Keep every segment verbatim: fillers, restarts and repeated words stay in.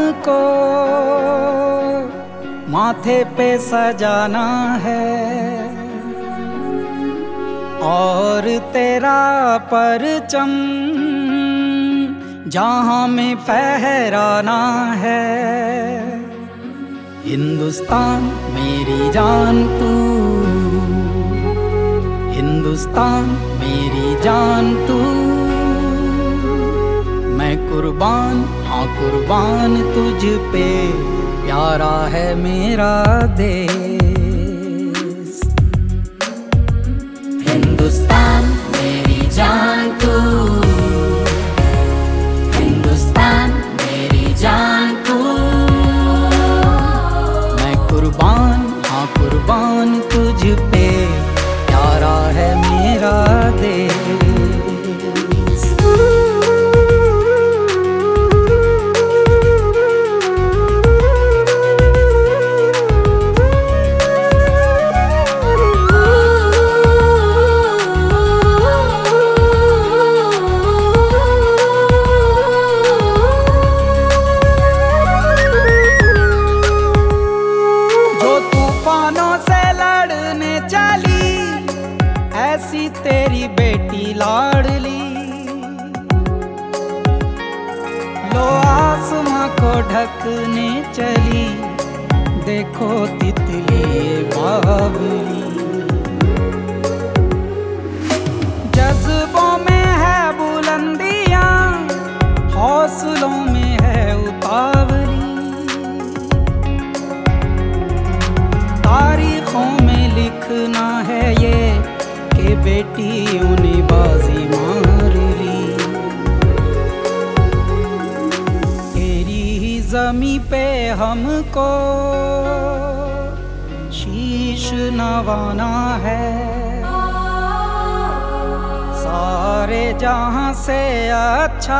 हमको माथे पे सजाना है और तेरा परचम जहां में फहराना है। हिंदुस्तान मेरी जान तू, हिंदुस्तान मेरी जान तू, मैं कुर्बान, हाँ कुर्बान तुझ पे, प्यारा है मेरा देश। हिंदुस्तान मेरी जान तू, हिंदुस्तान मेरी जान तू, मैं कुर्बान, हाँ कुर्बान तुझ पे, प्यारा है मेरा देश। ऐसी तेरी बेटी लाडली, लो आसमां को ढकने चली, देखो तितली बावली। जज्बों में है बुलंदियां, हौसलों में है उतावली, तारीखों में लिखना है ये कि बेटियों ने बाजी मार ली। तेरी ही ज़मीं पे हमको शीश नवाना है, सारे जहां से अच्छा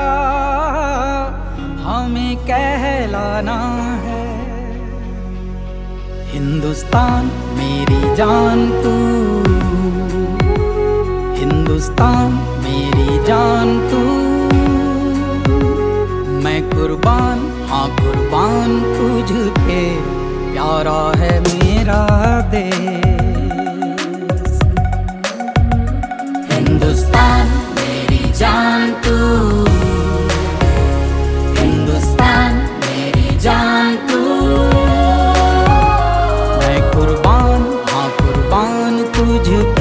हमें कहलाना है। हिंदुस्तान मेरी जान तू, हिंदुस्तान मेरी जान तू, मैं कुर्बान, हाँ कुर्बान तुझ पे, प्यारा है मेरा देश। हिंदुस्तान मेरी जान तू, हिंदुस्तान मेरी जान तू, मैं कुर्बान, हाँ कुर्बान तुझ